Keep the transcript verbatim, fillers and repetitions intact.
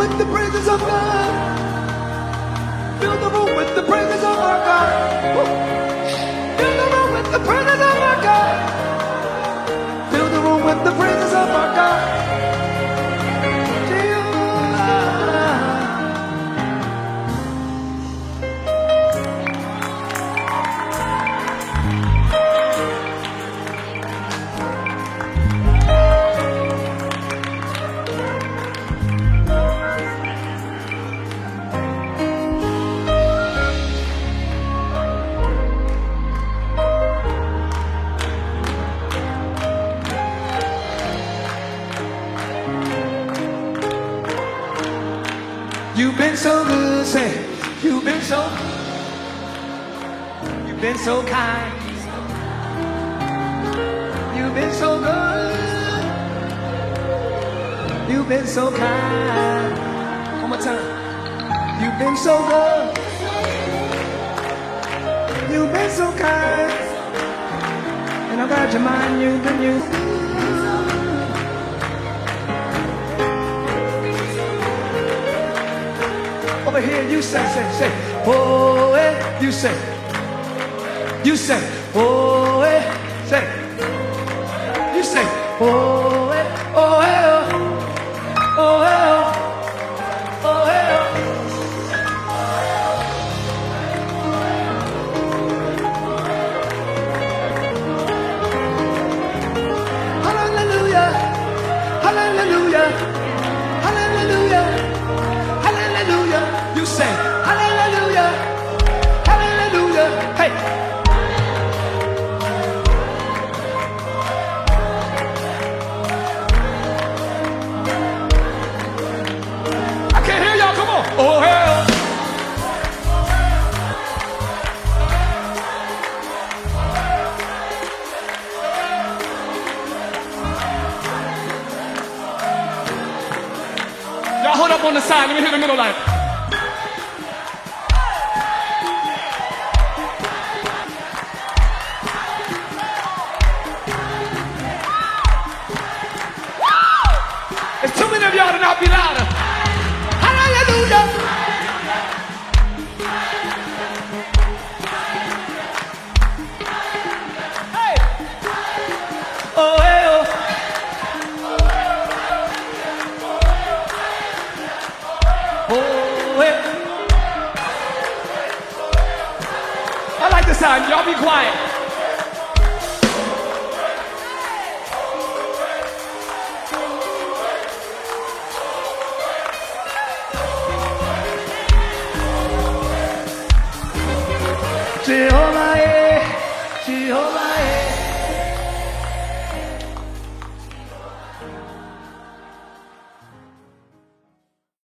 with the praises of God. Fill the room with the praises of our God. Woo. Fill the room with the praises of our God. Fill the room with the praises of our God. You've been so good, say, you've been so, you've been so kind, you've been so good, you've been so kind. One more time. You've been so good, you've been so kind, and I've got your mind, you've been you. Over here, you say, say, say, oh, eh, you say, you say, oh, eh, say, you say, oh, eh, oh, eh, oh, eh, oh, eh, hallelujah, hallelujah, hallelujah, hallelujah. You say, hallelujah, hallelujah, hey. I can't hear y'all, come on. Oh, hell. Y'all hold up on the side, let me hear the middle line. There's too many of y'all to not be louder. Hallelujah. Hey. Oh, hey, oh. Oh, hey. I like the sound. Y'all be quiet. Jehovah, eh, Jehovah, eh.